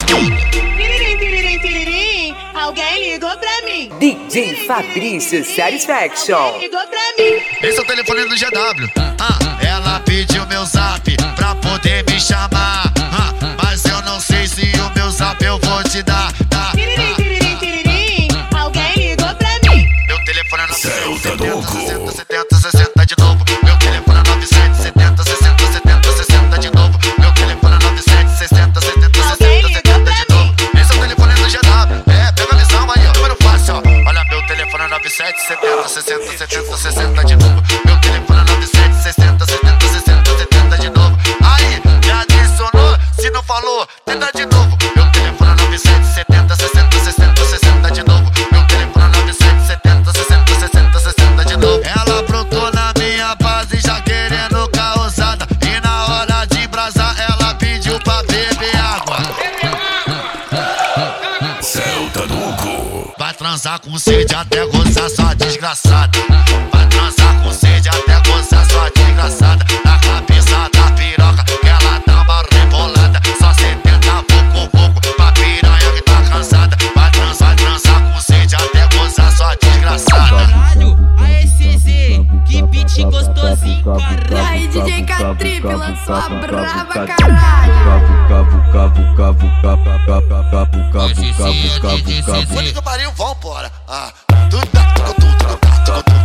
Alguém ligou pra mim. DJ Fabrício Satisfaction. Ligou pra mim. Esse é o telefone do GW. Ela pediu meu zap pra poder me chamar. Mas eu não sei se o meu zap eu vou te dar. Alguém ligou pra mim. Meu telefone é 9770 70 60 de novo. Meu telefone é 9770 60 70 60 de novo. Meu telefone é 9760 70 60 70 de novo. Esse é o telefone do GW. Pega a visão aí, ó. Número fácil, ó. Olha, meu telefone é 9770 60 70 60 de novo. Meu telefone é 9760 70 60 70 de novo. Aí, já adicionou? Se não falou, tenta de novo. Meu telefone é 9770 60 60 60 de novo. Meu telefone é 9770 60 60 60 de novo. Ela brotou na minha base já querendo causada. E na hora de brasar ela pediu pra beber água. Celta Nuco. Vai transar com sede até gozar sua desgraçada. Vai transar com sede até gozar sua desgraçada. Na cabeça da piroca que ela dá uma rebolada. Só 70 pouco pra piranha que tá cansada. Vai transar com sede até gozar sua desgraçada. Caralho, aê CZ, que beat gostosinho, caralho. Aí DJ Catripe lançou a brava, caralho. Puta que pariu, vambora. Tudo